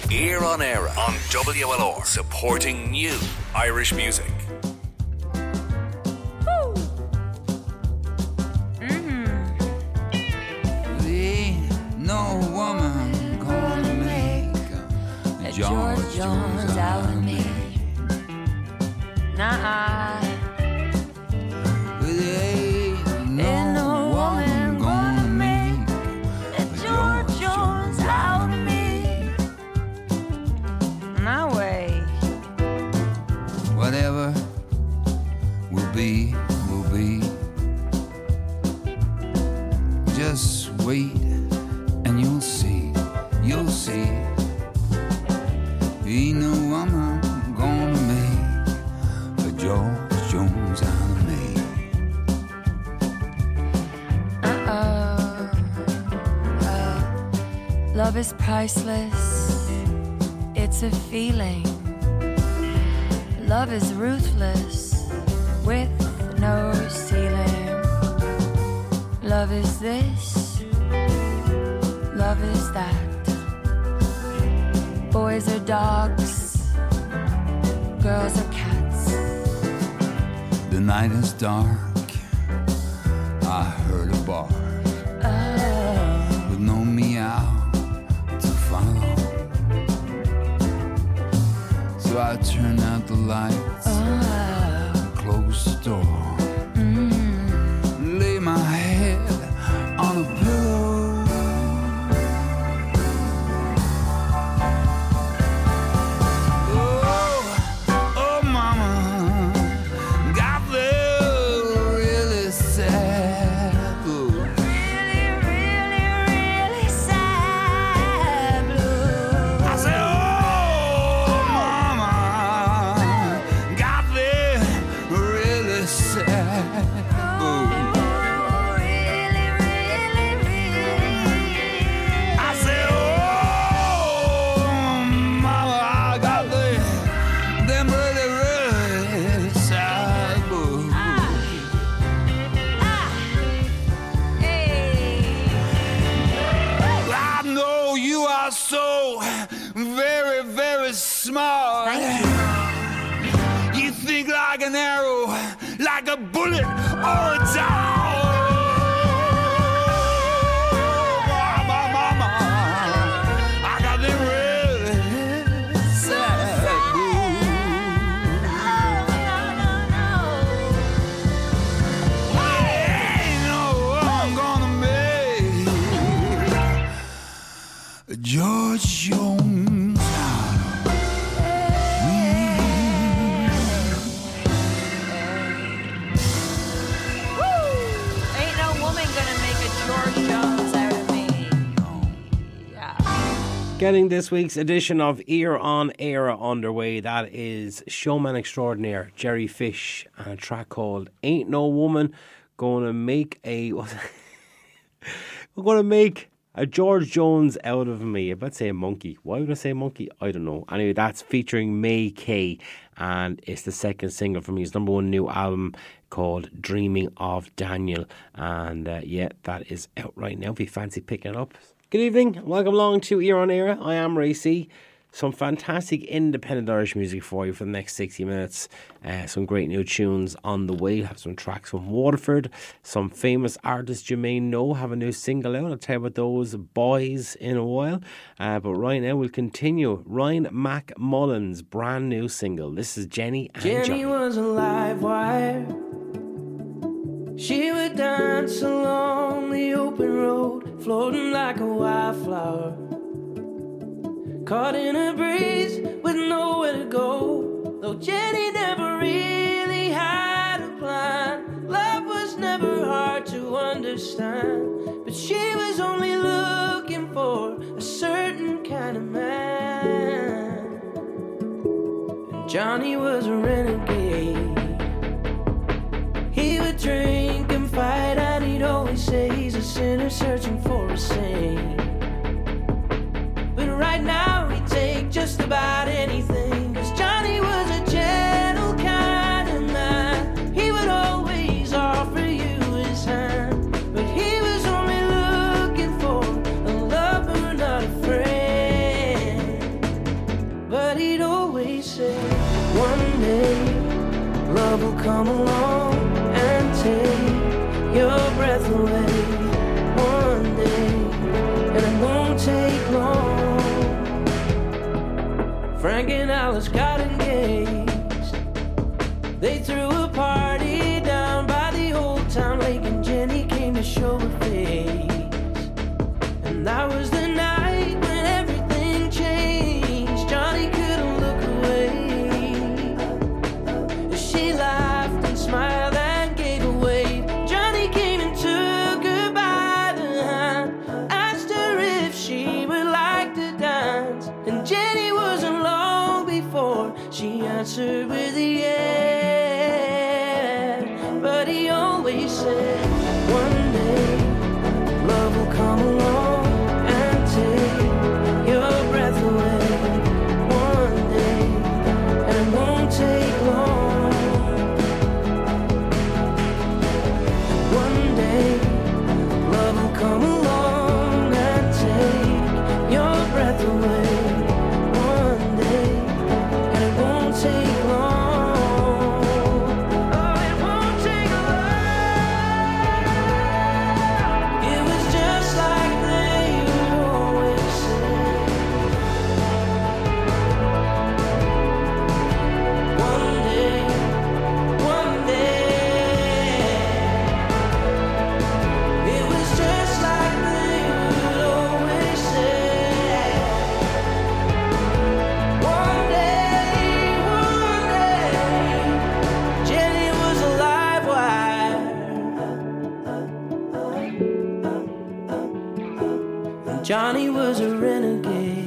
Ear on Era on WLR, supporting new Irish music. No woman gonna make a George Jones out of me. Nah. Ain't no woman gonna make a George Jones out of me. No way. Whatever will be, will be. Just wait and you'll see, you'll see. Ain't no woman gonna make a George Jones out of me. Love is priceless. It's a feeling. Love is ruthless with no ceiling. Love is this. Love is that. Boys are dogs, girls are cats. The night is dark, I heard a bark, with no meow to follow. So I turned out the lights, closed the door, lay my head on a pillow. An arrow, like a bullet or a dart. Mama, I got them really sad blues. Ain't no one gonna make George Jones. Getting this week's edition of Ear on Era underway. That is showman extraordinaire Jerry Fish and a track called Ain't No Woman Gonna Make a We're gonna make a George Jones out of me. I'm about to say a monkey. Why would I say monkey? I don't know. Anyway, that's featuring May Kay, and it's the second single from his number one new album called Dreaming of Daniel. And yeah, that is out right now if you fancy picking it up. Good evening, welcome along to Ear on Era. I am Ray C. Some fantastic independent Irish music for you for the next 60 minutes. Some great new tunes on the way. Have some tracks from Waterford. Some famous artists you may know have a new single out. I'll tell you about those boys in a while. But right now we'll continue. Ryan McMullen's brand new single. This is Jenny and Johnny. Jenny was a live wire. She would dance along the open road, floating like a wildflower. Caught in a breeze with nowhere to go. Though Jenny never really had a plan, love was never hard to understand. But she was only looking for a certain kind of man. And Johnny was a renegade. He would drink and fight, and he'd always say he's a sinner searching for a saint. But right now he'd take just about anything, 'cause Johnny was a gentle kind of man. He would always offer you his hand, but he was only looking for a lover, not a friend. said one day love will come along and take your breath away. One day, and it won't take long. Frank and Alice got engaged. They threw a party down by the old town lake, and Jenny came to show her face. And that was the night when everything changed. Johnny couldn't look away. She laughed and smiled and gave a wave. Johnny came and took her by the hand, asked her if she would like to dance. And Jenny wasn't long before she answered with a yeah. But he always said one day love will come along and take your breath away. One day, and it won't take long. One day love will come along and take your breath away. One day, and it won't take long. Oh, it won't take long. It was just like they always say. One day, one day. It was just like they would always say. One day, Jenny was a live wire, and Johnny was a renegade.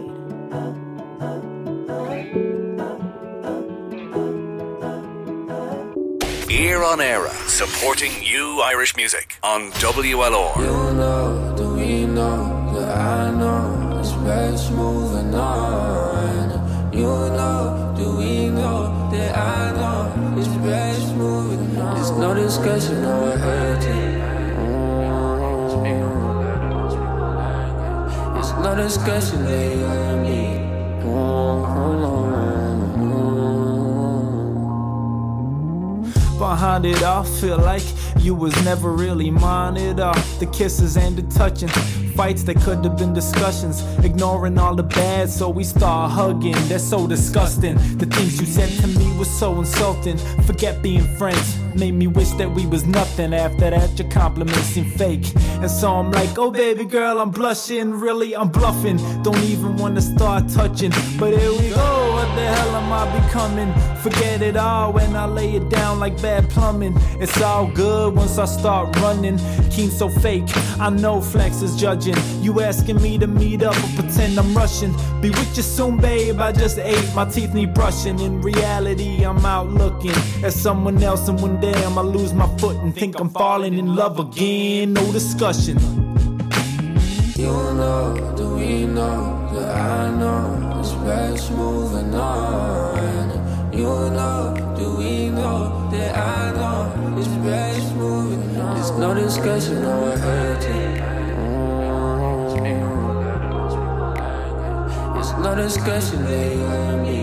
Ear on Era, supporting you Irish music on WLR. You know, do we know that I know it's best moving on? You know, do we know that I know it's best moving on? There's no discussion over hurting. There's no discussion that you and me. Behind it all, feel like you was never really mine at all. The kisses and the touching, fights that could have been discussions. Ignoring all the bad, so we start hugging. That's so disgusting. The things you said to me was so insulting. Forget being friends, made me wish that we was nothing. After that, your compliments seem fake. And so I'm like, oh baby girl, I'm blushing. Really, I'm bluffing. Don't even wanna start touching. But here we go, what the hell am I becoming? Forget it all when I lay it down like bad plumbing. It's all good once I start running. Keen so fake, I know Flex is judging. You asking me to meet up or pretend I'm rushing. Be with you soon, babe, I just ate, my teeth need brushing. In reality, I'm out looking at someone else, and one day I'ma lose my foot and think I'm falling in love again. No discussion. You know, do we know that I know it's best moving on? You know, do we know that I know it's best moving on? There's no discussion over hurting. There's no discussion that you and me.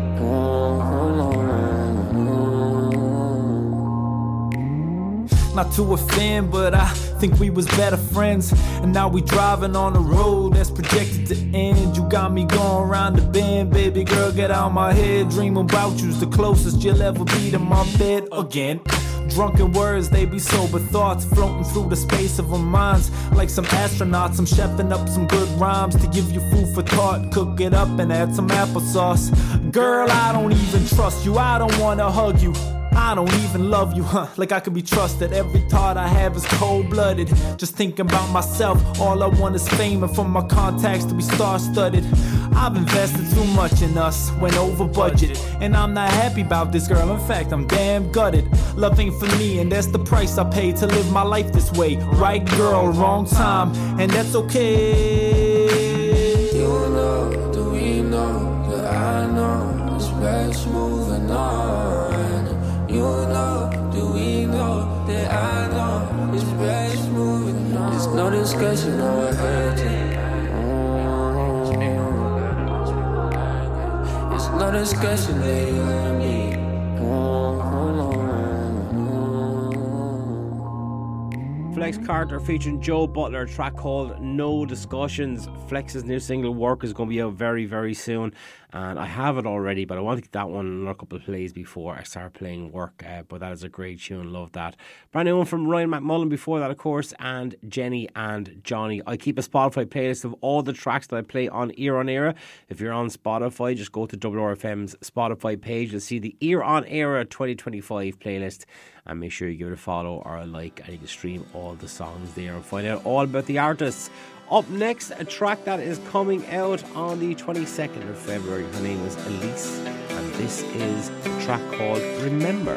Not to offend, but I think we was better friends. And now we driving on a road that's projected to end. You got me going around the bend, baby girl, get out my head. Dream about you's the closest you'll ever be to my bed again. Drunken words, they be sober thoughts floating through the space of our minds. Like some astronauts, I'm chefing up some good rhymes to give you food for thought. Cook it up and add some applesauce. Girl, I don't even trust you, I don't wanna hug you. I don't even love you, like I can be trusted. Every thought I have is cold-blooded. Just thinking about myself, all I want is fame. And from my contacts to be star-studded. I've invested too much in us, went over budget. And I'm not happy about this, girl, in fact, I'm damn gutted. Love ain't for me, and that's the price I pay to live my life this way. Right girl, wrong time, and that's okay. You know, do we know that I know it's best moving on? You know, do we know that I know it's best moving on? There's no discussion over hurting. There's no discussion, lady, with me. Flex Carter featuring Joe Butler, a track called No Discussions. Flex's new single Work is going to be out very, very soon, and I have it already, but I want to get that one another couple of plays before I start playing Work. But that is a great tune, love that. Brand new one from Ryan McMullen before that, of course, and Jenny and Johnny. I keep a Spotify playlist of all the tracks that I play on Ear on Era. If you're on Spotify, just go to WRFM's Spotify page. You'll see the Ear on Era 2025 playlist, and make sure you give it a follow or a like, and you can stream all the songs there and find out all about the artists. Up next, a track that is coming out on the 22nd of February. Her name is Elise, and this is a track called Remember.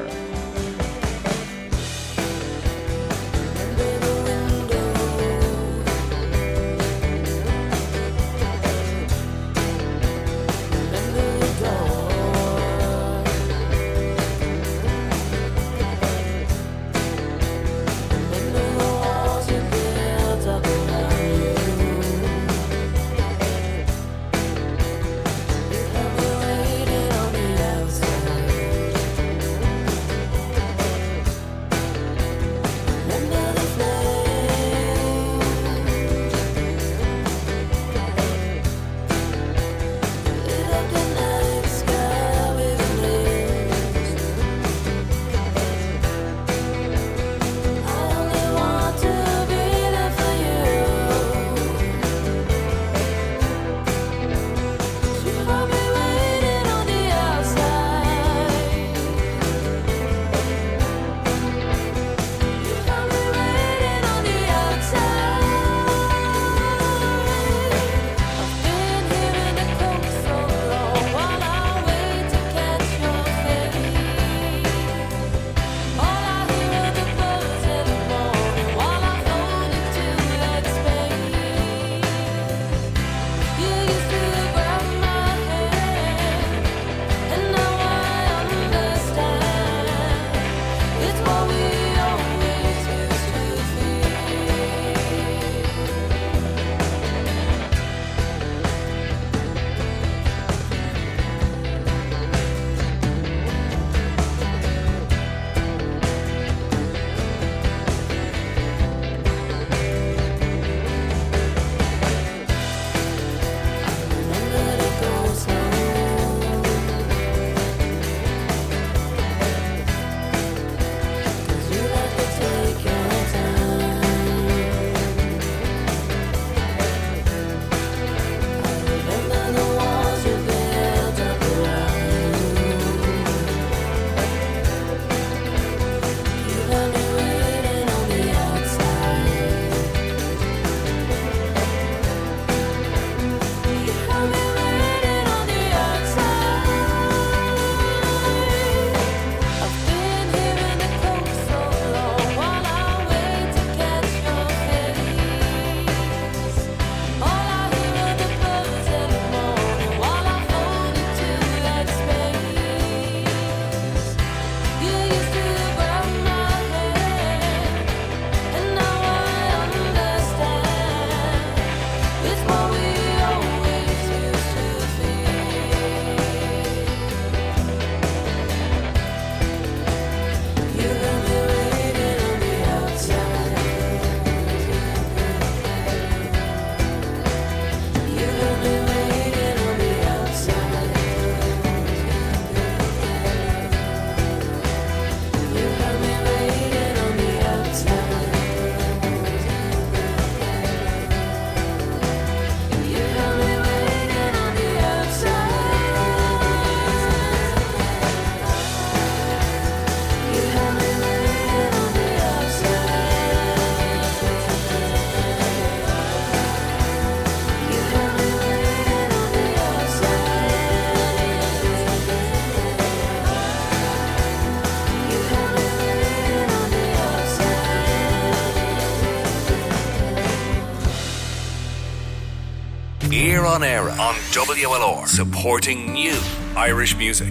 Ear on Era on WLR, supporting new Irish music.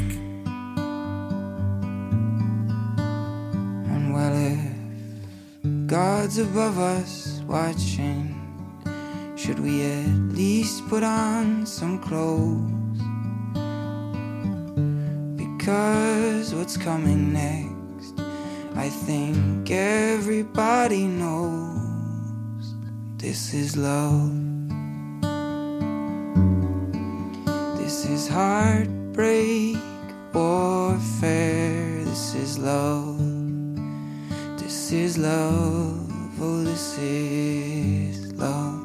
And well, if God's above us watching, should we at least put on some clothes? 'cause what's coming next, I think everybody knows this is love. This is heartbreak, warfare. This is love. This is love. Oh, this is love.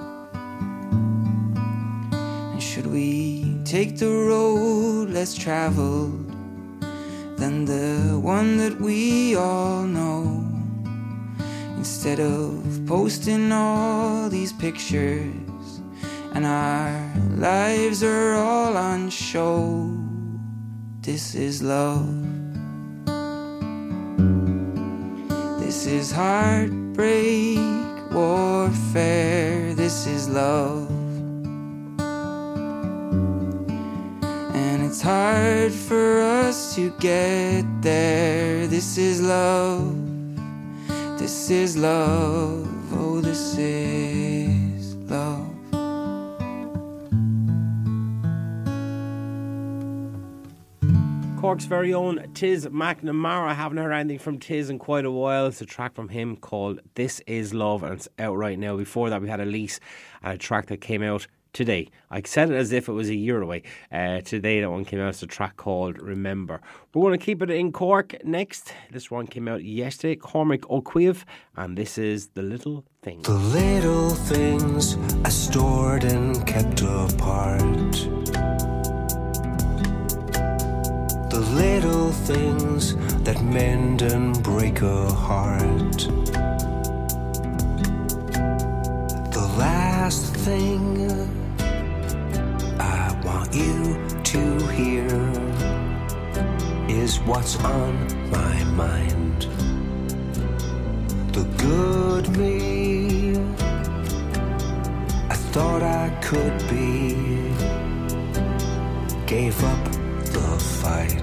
And should we take the road less traveled than the one that we all know, instead of posting all these pictures and our lives are all on show? This is love. This is heartbreak, warfare. This is love. And it's hard for us to get there. This is love. This is love. Oh, this is love. Cork's very own Tiz McNamara. I haven't heard anything from Tiz in quite a while. It's a track from him called This Is Love, and it's out right now. Before that, we had Elise and a track that came out today. I said it as if it was a year away. Today, that one came out. It's a track called Remember. We're going to keep it in Cork next. This one came out yesterday. Cormac O'Queeve, and this is The Little Things. The little things I stored and kept apart. The little things that mend and break a heart. The last thing I want you to hear is what's on my mind. The good me I thought I could be gave up the fight.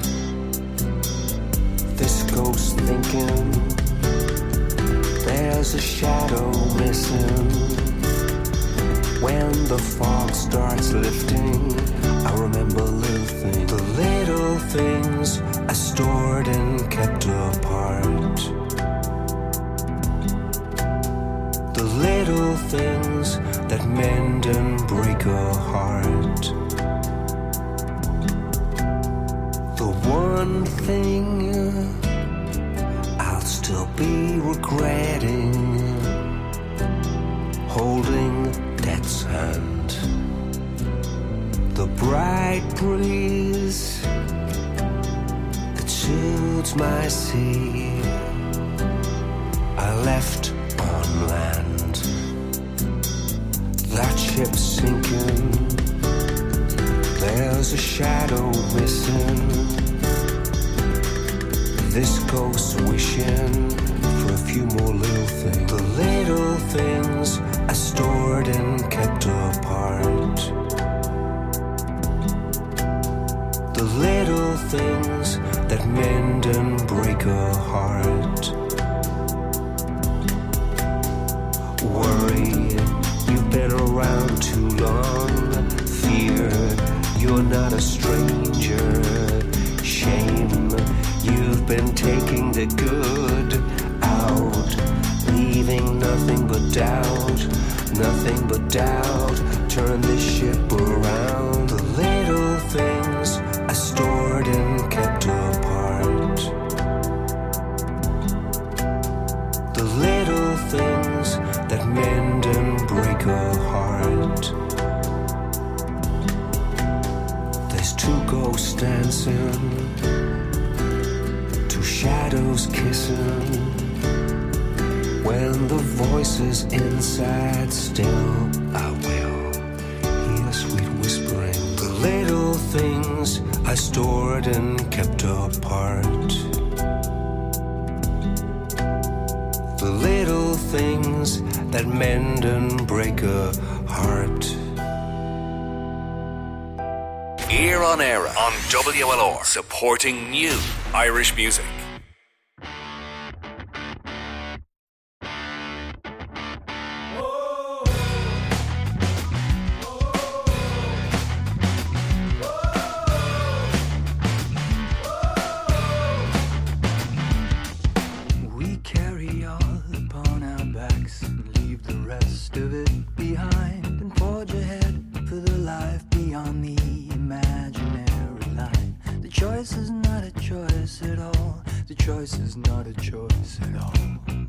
This ghost thinking there's a shadow missing. When the fog starts lifting, I remember little things. The little things I stored and kept apart. The little things that mend and break a heart. The one thing I'll still be regretting, holding death's hand. The bright breeze that soothes my sea, I left on land. That ship's sinking, there's a shadow missing. This ghost wishing for a few more little things. The little things I stored and kept apart. The little things that mend and break a heart. Worry, you've been around too long. Fear, you're not a stranger. Shame, you've been taking the good out, leaving nothing but doubt, nothing but doubt. Turn this ship around. The little things I stored and kept apart. The little things that mend and break a heart. There's two ghosts dancing, two shadows kissing. When the voices inside still, I will hear sweet whispering. The little things I stored and kept apart. The little things that mend and break a heart. Ear on Era on WLR, supporting new Irish music. choice is not a choice at all. The choice is not a choice at all.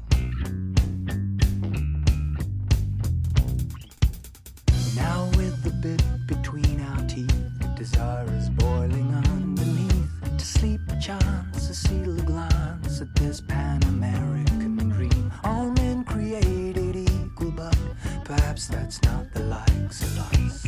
Now with the bit between our teeth, desire is boiling underneath. To sleep a chance, to steal a glance at this Pan-American dream. All men created equal, but perhaps that's not the likes of us.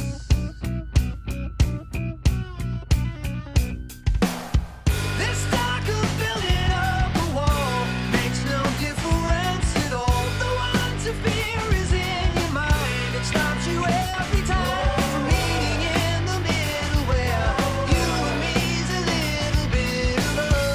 This talk of building up a wall makes no difference at all. The one to fear is in your mind. It stops you every time from meeting in the middle where you and me's a little bit of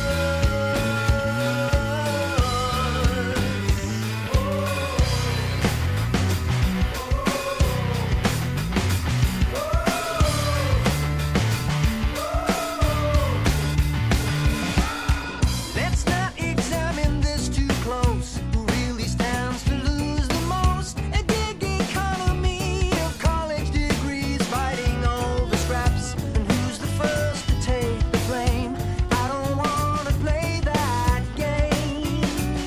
Let's not examine this too close. Who really stands to lose the most? A gig economy of college degrees fighting over scraps. And who's the first to take the blame? I don't wanna play that game.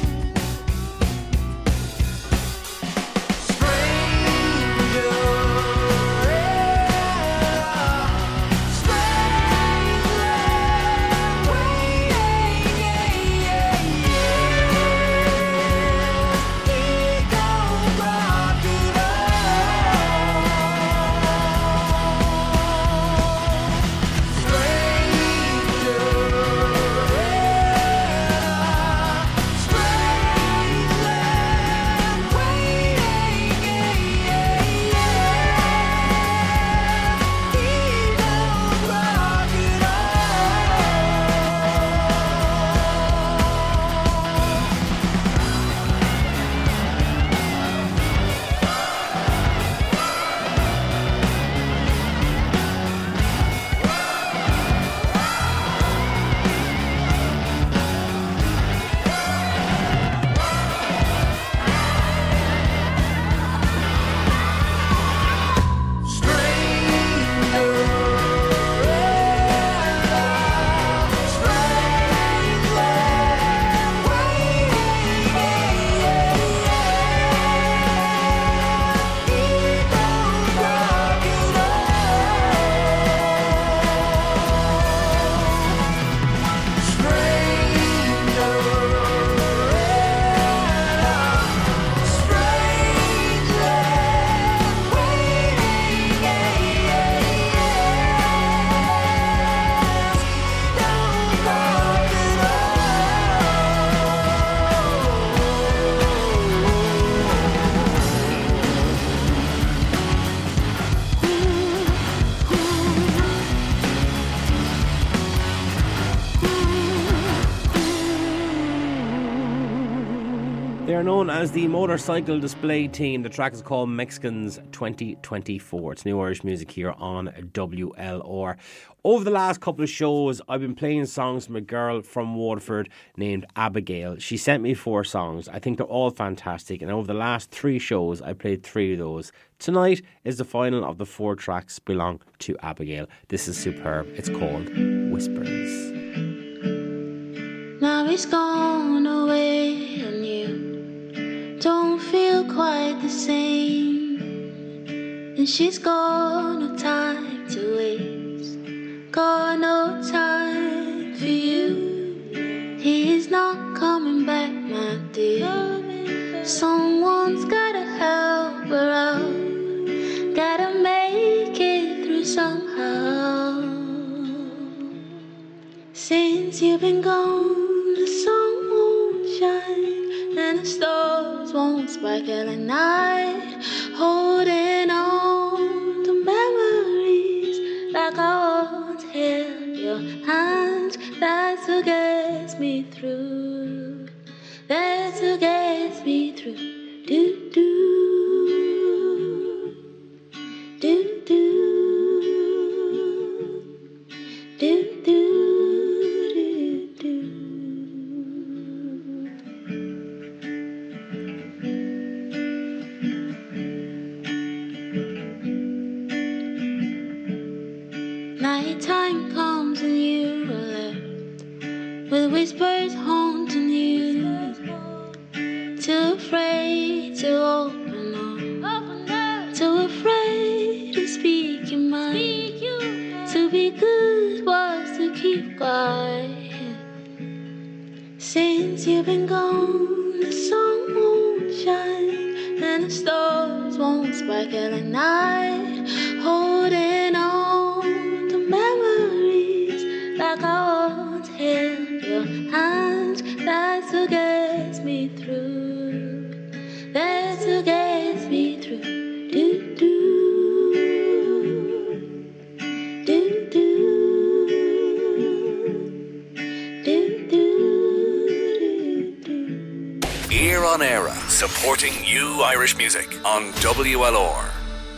Stranger, strange land waiting. Ego They're known as the Motorcycle Display Team. The track is called Mexicans 2024. It's new Irish music here on WLR. Over the last couple of shows, I've been playing songs from a girl from Waterford named Abigail. She sent me 4 songs. I think they're all fantastic. And over the last 3 shows, I played 3 of those. Tonight is the final of the 4 tracks belong to Abigail. This is superb. It's called Whispers. Now he's gone away and you don't feel quite the same. And she's got no time to waste, got no time for you. He's not coming back, my dear. Someone's gotta help her out, gotta make it through somehow. Since you've been gone, the sun won't shine and the stars won't sparkle at night. Holding on to memories like I once held your hands. That's what gets me through. That's what gets me through. Do do do do do do. Nighttime comes and you are left with whispers haunting you. Too afraid to open up, too afraid to speak your mind. To be good was to keep quiet. Since you've been gone, the sun won't shine and the stars won't sparkle at night. Holding on to memories like I once held your hands. That's what gets me through. That's what gets me through. Do do do do do do do. Ear on Era, supporting you Irish music on WLR.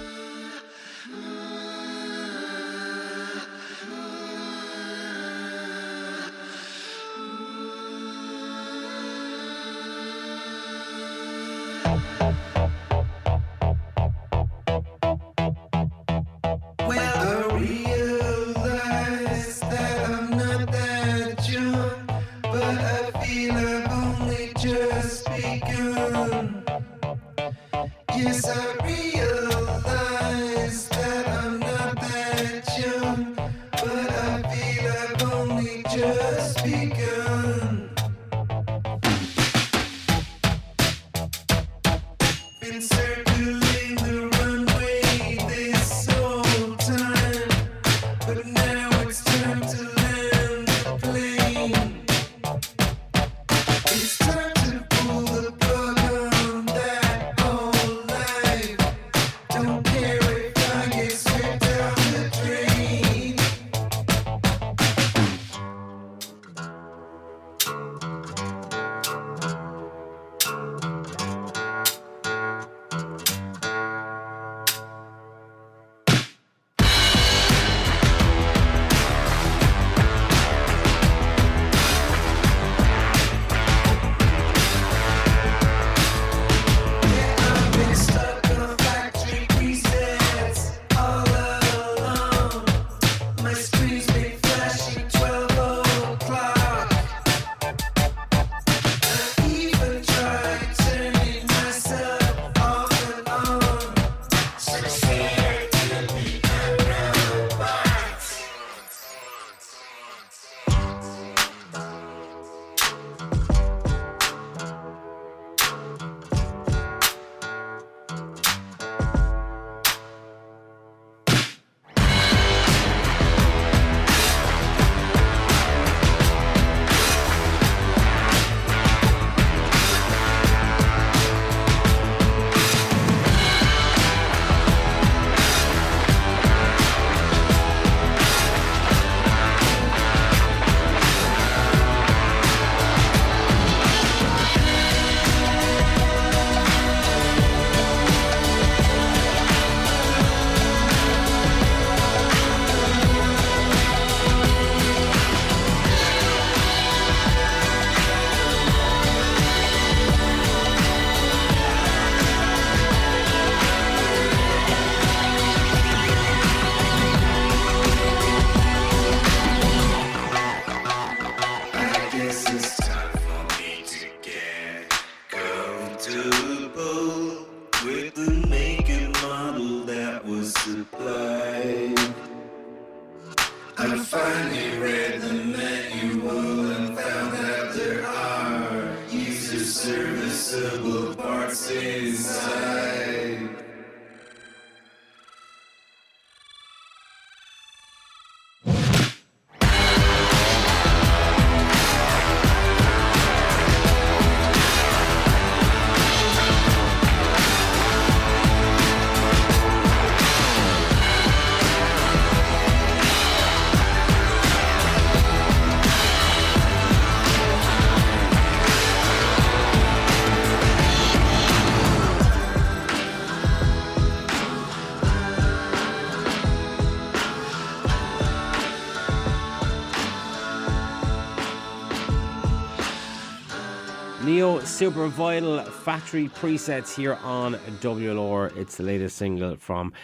Neo Super Vital Factory Presets here on WLR. It's the latest single from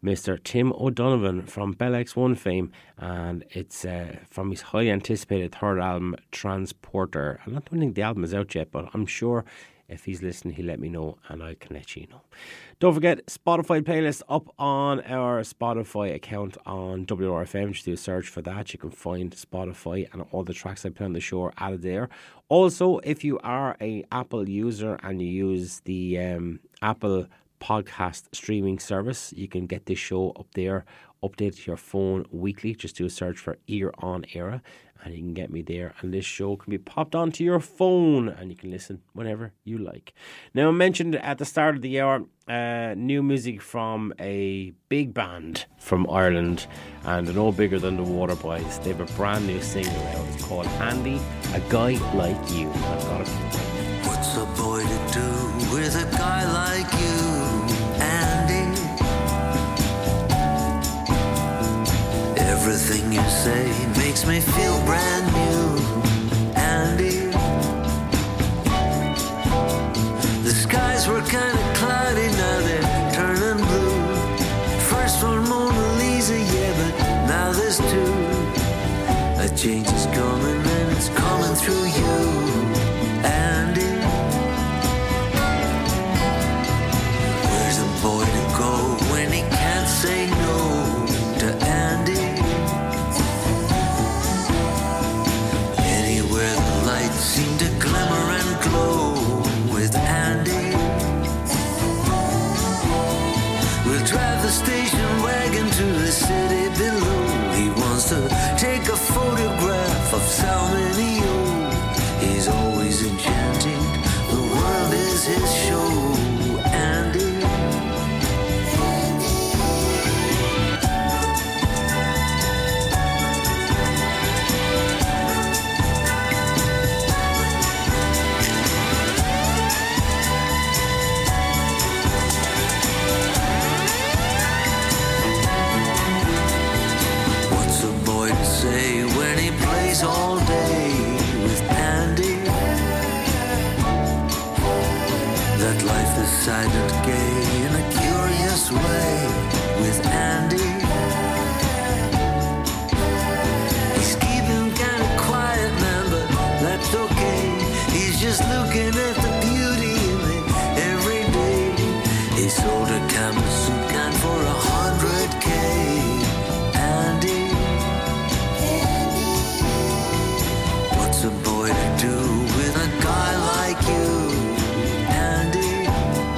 Mr. Tim O'Donovan from Bell X1 fame, and it's from his highly anticipated third album, Transporter. I don't think the album is out yet, but I'm sure if he's listening, he'll let me know and I can let you know. Don't forget, Spotify playlist up on our Spotify account on WRFM. Just do a search for that. You can find Spotify and all the tracks I play on the show are added there. Also, if you are a Apple user and you use the Apple podcast streaming service, you can get this show up there, updated to your phone weekly. Just do a search for Ear on Era and you can get me there, and this show can be popped onto your phone and you can listen whenever you like. Now, I mentioned at the start of the hour new music from a big band from Ireland, and they're no bigger than the Waterboys. They have a brand new single out. It's called Andy, A Guy Like You. I've got it. What's a boy to do with a guy like you, Andy? Everything you say makes me feel brand new, Andy. The skies were kind of cloudy, now they're turning blue. First one Mona Lisa, yeah, but now there's two. A change is coming and it's coming through you, Andy. Where's a boy to go when he can't say no to Andy? Anywhere the lights seem to glimmer and glow with Andy. We'll drive the station wagon to the city below. He wants to take a photograph of Salmon E.O. He's always enchanting, the world is his show, Andy. When he plays all day with Andy, that life is silent, gay in a curious way with Andy. He's keeping kind of quiet, man, but that's okay. He's just looking at the beauty in it every day. He sold a canvas suit can for $100K, Andy. What's a boy to do with a guy like you, Andy?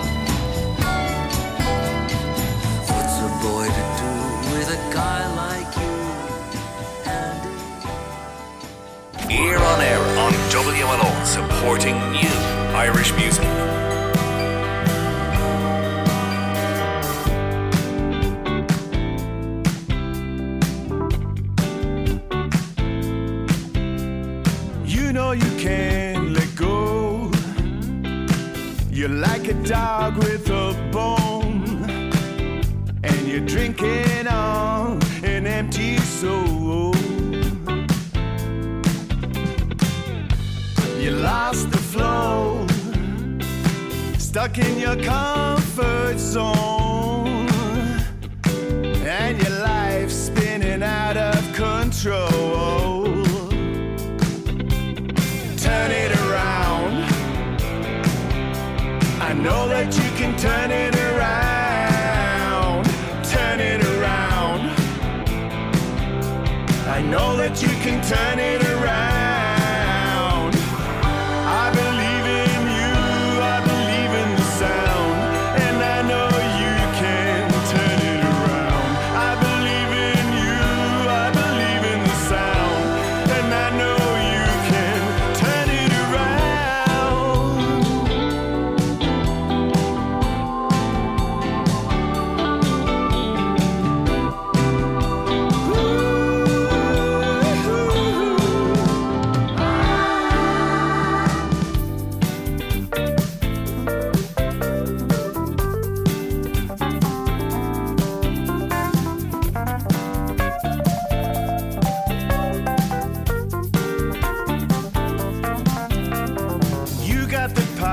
What's a boy to do with a guy like you, Andy? Ear on Air on WLO, supporting you, Irish music. You can't let go. You're like a dog with a bone, and you're drinking on an empty soul. You lost the flow, stuck in your comfort zone, and your life's spinning out of control. Turn it around. I know that you can turn it around. Turn it around. I know that you can turn it around. I believe in you, I believe in the sound, and I know you can turn it around. I believe in you, I believe in the sound, and I know you can turn it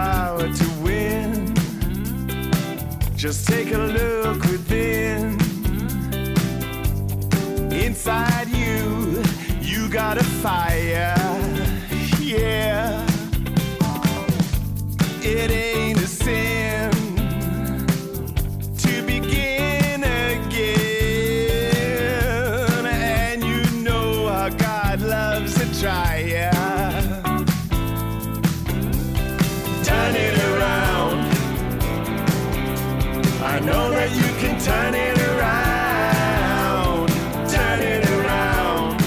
Just take a look within. fire. Yeah, it ain't a sin to begin again, and you know how God loves a trier. Turn it around. I know that you can turn it around. Turn it around.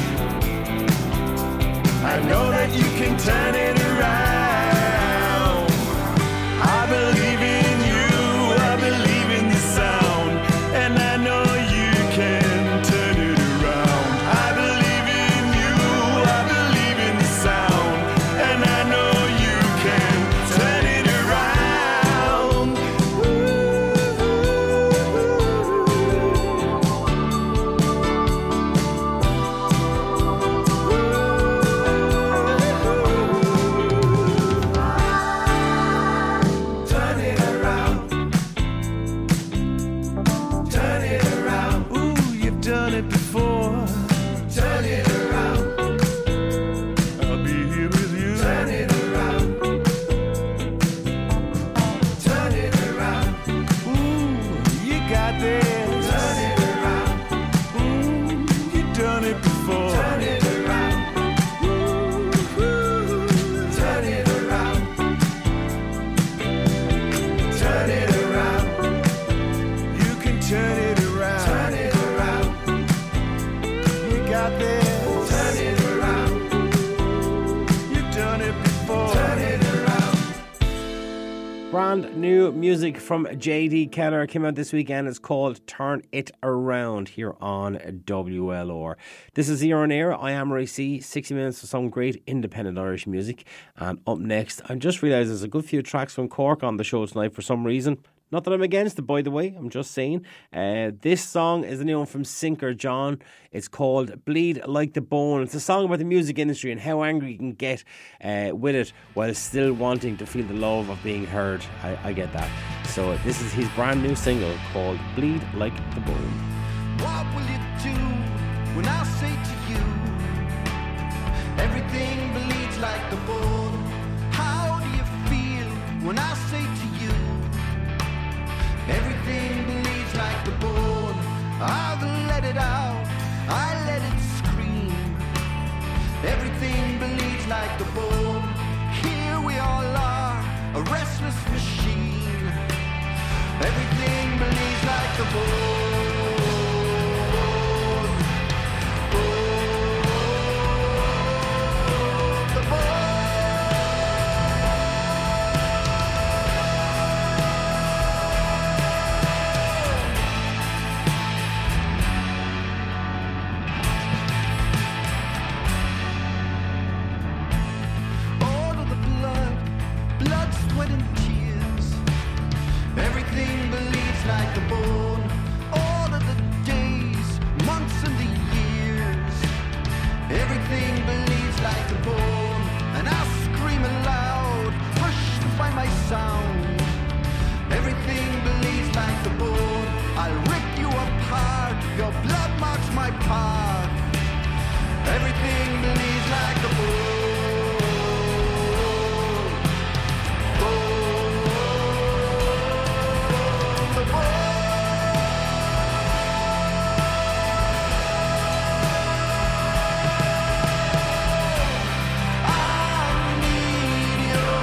I know that you can turn it around. I believe in you, I believe in the sound, and I know you can turn it around. I believe in you, I believe in the sound, and I know you can turn it around. Turn it around. Turn it around. Ooh, you've done it before. Turn it around. I'll be here with you. Turn it around. Turn it around. Ooh, you got this. Turn it around. Ooh, you've done it before. Turn it around. Ooh, turn it around. Turn it around. You can turn it around. Turn it around. You got this. Turn it around. You've done it before. Turn it around. Brand new music from JD Keller came out this weekend. It's called Turn It Around here on WLR. This is Ear on Air. I am Ray C. 60 minutes of some great independent Irish music. And up next, I just realised there's a good few tracks from Cork on the show tonight for some reason. Not that I'm against it, by the way. I'm just saying. This song is a new one from Sinker John. It's called Bleed Like the Bone. It's a song about the music industry and how angry you can get with it while still wanting to feel the love of being heard. I get that. So this is his brand new single called Bleed Like the Bone. What will you do when I say to you, everything bleeds like the bone? How do you feel when I say to you, everything bleeds like the bone? I've let it out, I let it scream. Everything bleeds like the bone. Here we all are, a restless machine. Everything bleeds like the bone. The bone. All of the blood, sweat and tears. Everything bleeds like the bone. All of the days, months and the years. Everything bleeds like the bone. And I scream aloud, pushed by my sound. Everything bleeds like the bone. I'll rip you apart, your blood marks my path. Everything bleeds like the bone. The bone. I need your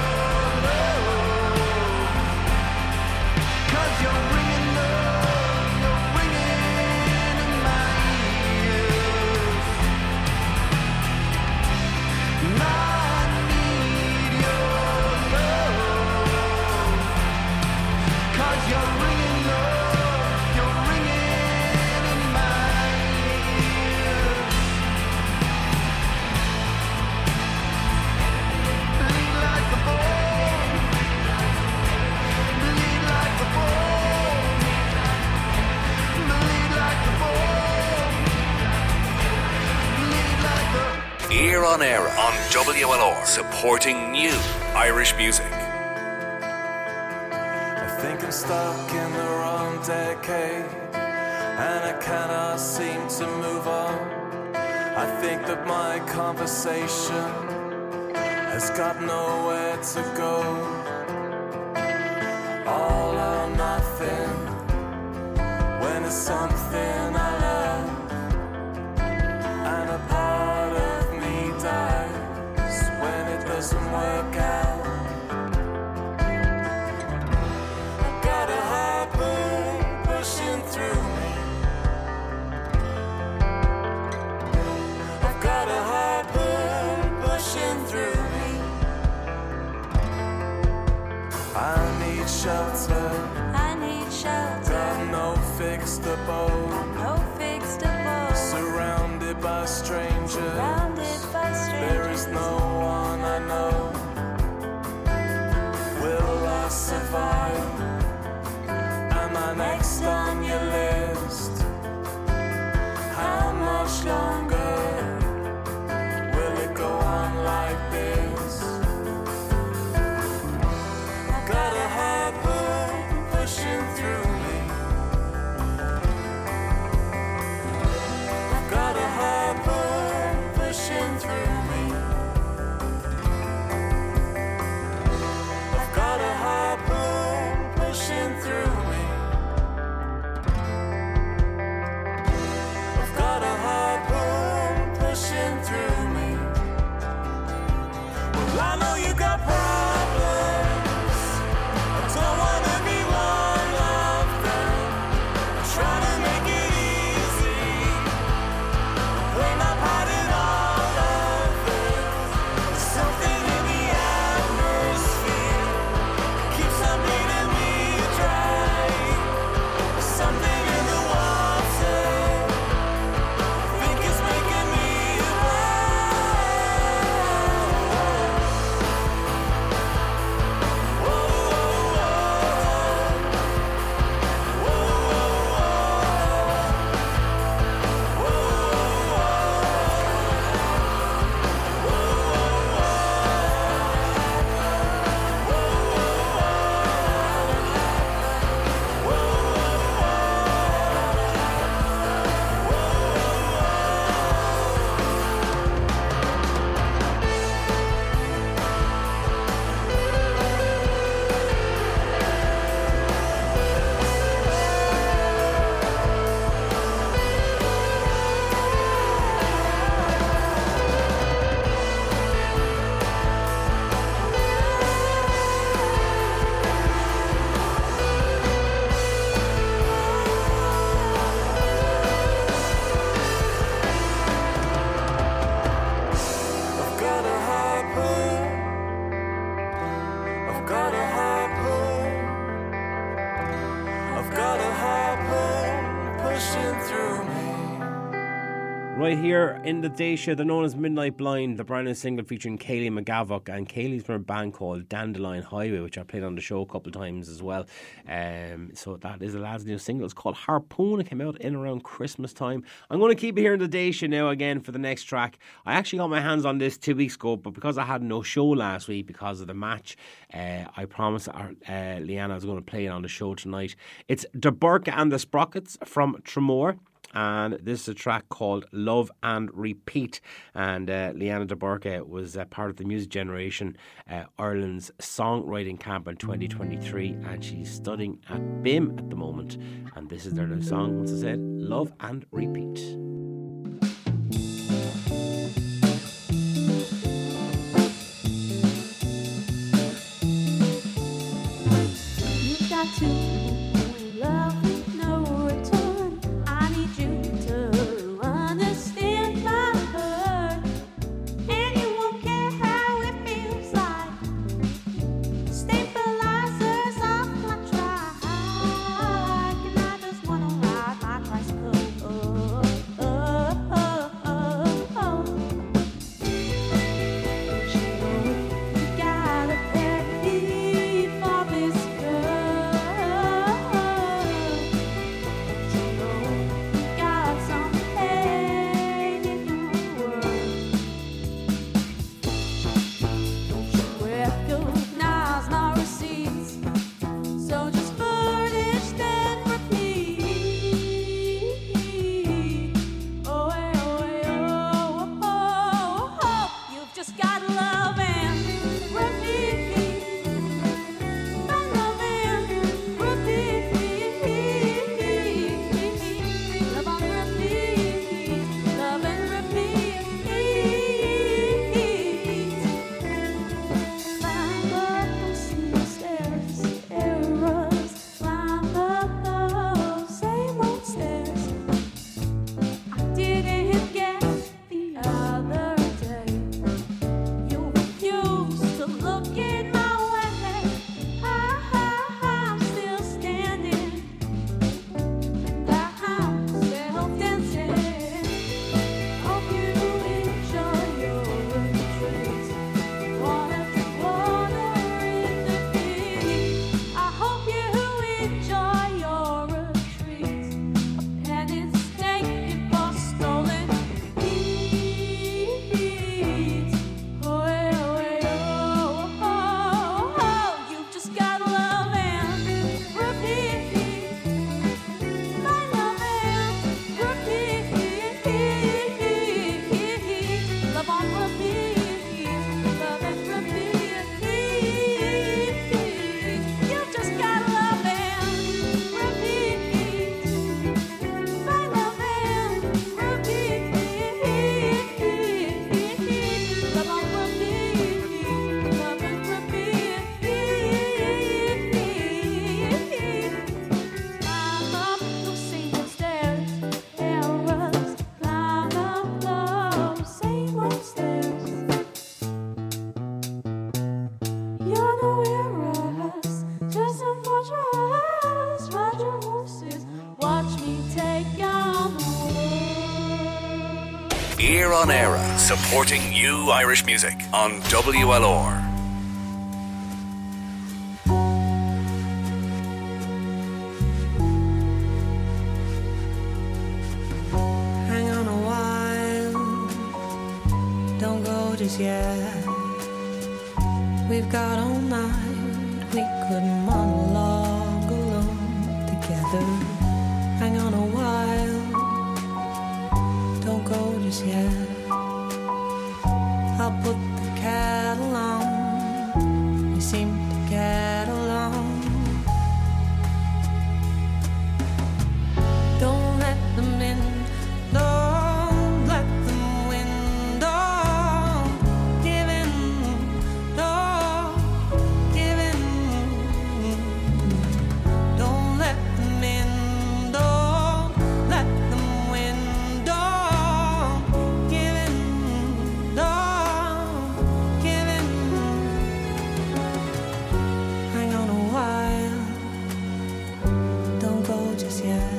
love, 'cause you're ringing love, you're ringing in my ears. And I need your love, 'cause you're ringing love, you're ringing in my ears. Bleed like the bone, bleed like the bone, bleed like the bone, bleed like the. Ear on Air on WLR, supporting new Irish music. I think I'm stuck in the wrong decade, and I cannot seem to move on. I think that my conversation has got nowhere to go. All or nothing, when it's something I love, and a part of me dies when it doesn't work out. I've got a heartburn pushing through me. I've got a heartburn pushing through me. I need shelter. I need shelter. Got no fixed abode. No fixed abode. Surrounded by strangers. Surrounded by strangers. There is no one I know. Will I survive? Am I next on your list? How much longer will it go on like this? I've got a heartburn pushing through me. I've got a heartburn pushing through me. I've got a heartburn pushing through me. I've got a heartburn pushing through me. Well, I know you got problems. I don't wanna be one of them. I try to make it easy. We're not hiding all of it. There's something in the atmosphere keeps on bleeding me dry. There's something in the water I think it's making me I've got a heartburn. I've got a heartburn. I've got a heartburn pushing through me. Right here in the day show, they're known as Midnight Blind, the brand new single featuring Kaylee McGavock, and Kaylee's from a band called Dandelion Highway, which I played on the show a couple of times as well. So that is the lad's new single. It's called Harpoon. It came out in around Christmas time. I'm going to keep it here in the day show now again for the next track. I actually got my hands on this 2 weeks ago, but because I had no show last week because of the match, I promised Leanna I was going to play it on the show tonight. It's De Burke and the Sprockets from Tremor. And this is a track called Love and Repeat. And Leanna De Burke was part of the Music Generation Ireland's songwriting camp in 2023, and she's studying at BIM at the moment. And this is their new song, once I said, Love and Repeat. You got to love with no return. I need you to understand my hurt, and you won't care how it feels like stabilizers off my track, and I just wanna ride my tricycle. Love on repeat, love and repeat. You just gotta love and repeat. My love and repeat. Love on repeat, love and repeat. Climb up those same stairs, errors. Climb up those same old stairs. You're no errors, just a fortress. Ride your horses, watch me take on the world. Ear on Era, supporting you Irish music on WLR. Hang on a while, don't go just yet. We've got all night, we could monologue alone together. Hang on a while, don't go just yet. I'll put the kettle on, we seem to get along. Don't let them in, don't let them win, don't give in, don't give in. Don't let them in, don't let them win, don't give in, don't give in. Hang on a while, don't go just yet.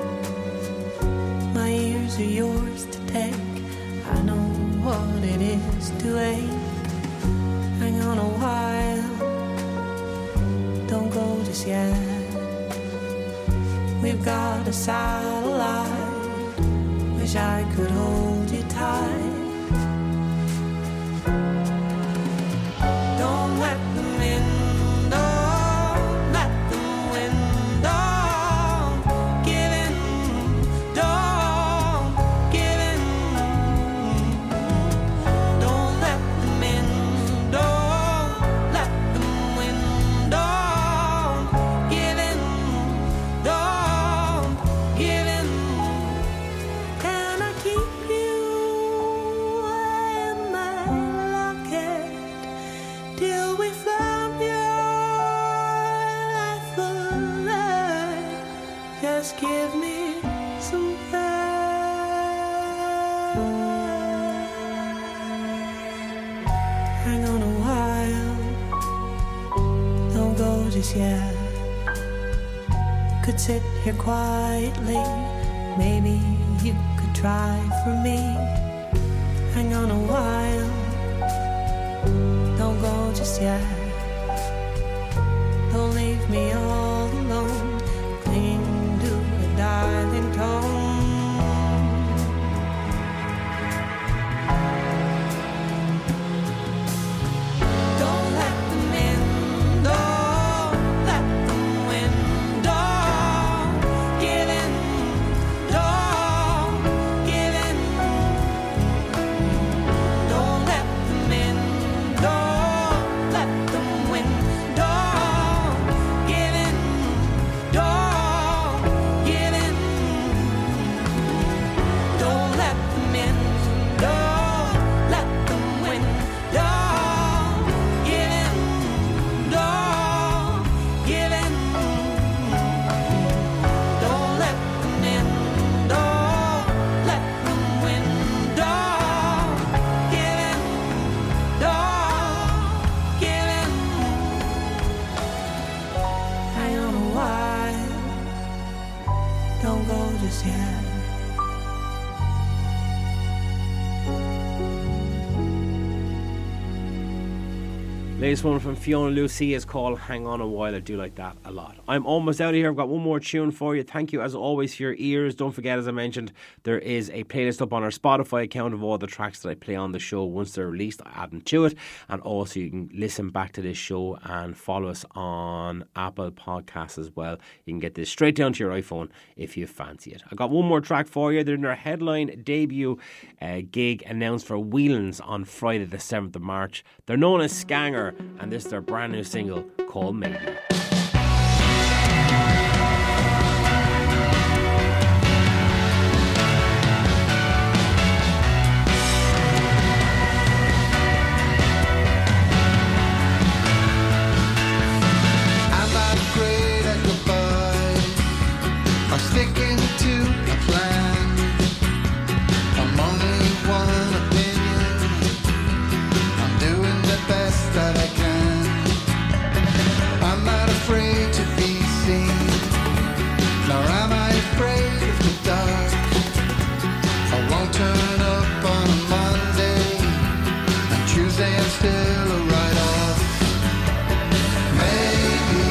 My ears are yours to take. I know what it is to wait. Hang on a while, don't go just yet. We've got a satellite. Wish I could hold you tight. Don't let them in, don't let them win, don't give in, don't give in. Don't let them in, don't let them win, don't give in, don't give in. Can I keep you in my locket till we found your life alive? Just give me some time. Hang on a while, don't go just yet. Could sit here quietly, maybe you could try for me. Hang on a while, don't go just yet. Don't leave me all alone, clinging to a dying tone. Don't let them in, don't let them win, don't give in, don't give in. Don't let them in, don't let them Latest one from Fiona Lucy is called Hang On A While. I do like that a lot. I'm almost out of here. I've got one more tune for you. Thank you as always for your ears. Don't forget, as I mentioned, there is a playlist up on our Spotify account of all the tracks that I play on the show. Once they're released, I add them to it. And also you can listen back to this show and follow us on Apple Podcasts as well. You can get this straight down to your iPhone if you fancy it. I got one more track for you. They're in their headline debut gig announced for Whelan's on Friday the 7th of March. They're known as Scanger, and this is their brand new single called Maybe. Sticking to a plan. I'm only one opinion. I'm doing the best that I can. I'm not afraid to be seen, nor am I afraid of the dark. I won't turn up on a Monday, and Tuesday I'm still a write-off. Maybe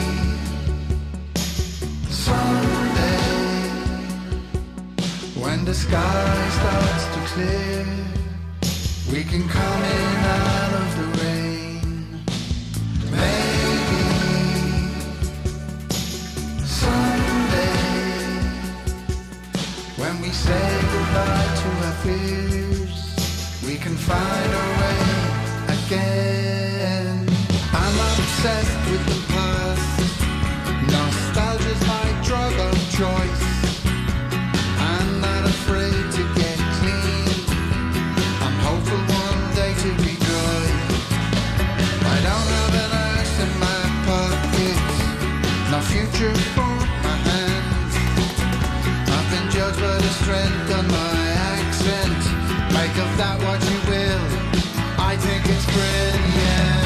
when the sky starts to clear, we can come in out of the rain. Maybe someday, when we say goodbye to our fears, we can find our way again. I'm obsessed with the past. Nostalgia's my drug of choice. Afraid to get clean. I'm hopeful one day to be good. I don't have an axe in my pocket, no future for my hands. I've been judged by the strength on my accent. Make of that what you will. I think it's brilliant.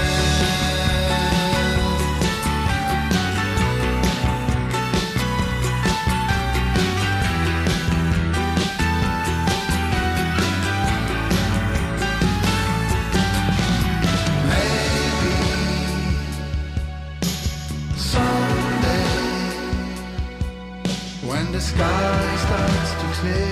The sky starts to clear.